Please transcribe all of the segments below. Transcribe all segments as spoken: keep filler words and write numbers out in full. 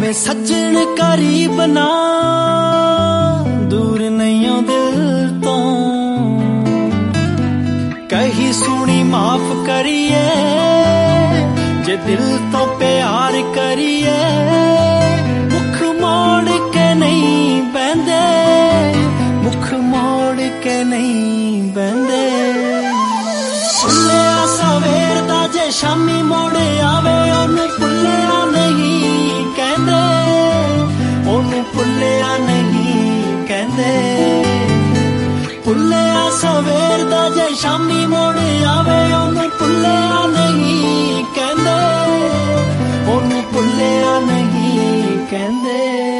भावें सज्जन करीब ना दूर नहीं हो दिल तो कही सुनी माफ करिए जे दिल तो प्यार करिए मुख मोड़ के नहीं बहंदे मुख मोड़ के नहीं बहंदे भुलिया सवेर दा जे शामी मोड़े आवे ओनू भुलिया नहीं कहंदे ओनू भुलिया नहीं कहंदे भुलिया सवेर दा जे शामी मोड़े आवे ओनू भुलिया नहीं कहंदे ओनू भुलिया नहीं कहंदे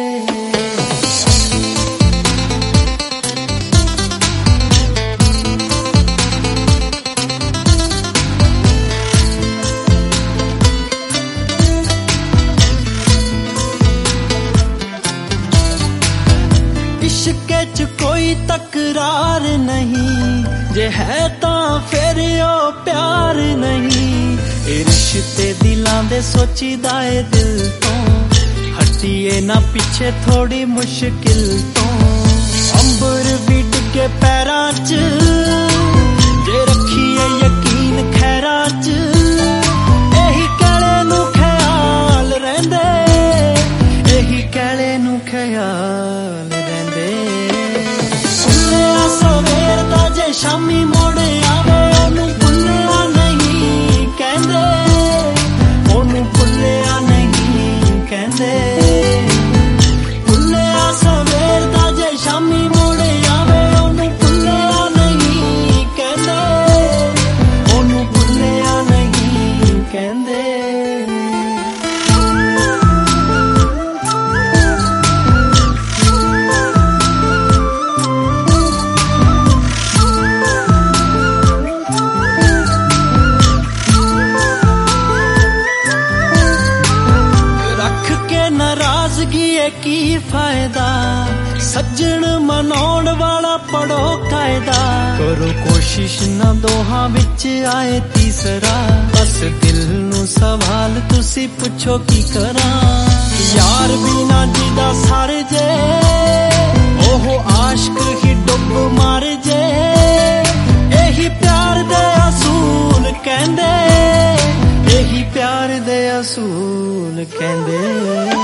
इश्के च कोई तकरार नहीं जे है तां फिर ओ प्यार नहीं ए रिश्ते दिलां दे सोचीदा ए दिल तो हटिए ना पीछे थोड़ी मुश्किल तो अंबर भी डिगे पैरां च जे रखिए यकीन खैरां च एही कहले नू ख्याल रहिंदे एही कहले नू ख्याल सवेर दा जे शामी मोड़े आवे ओनू भुलिया नहीं कहंदे ओनू भुलिया नहीं कहंदे भुलिया सवेर दा जे शामी मोड़े आवे ओनू भुलिया नहीं कहंदे ओनू भुलिया नहीं कहंदे की फायदा सज्जन मनाउण वाला पढ़ो कायदा करो कोशिश ना दोहां विच आए तीसरा बस दिल नू सवाल तुसी पुछो की करा यार बिना जिदा सर जे ओहो आशिक ही डुब मार जे एही प्यार दे असूल कहंदे एही प्यार दे असूल कहंदे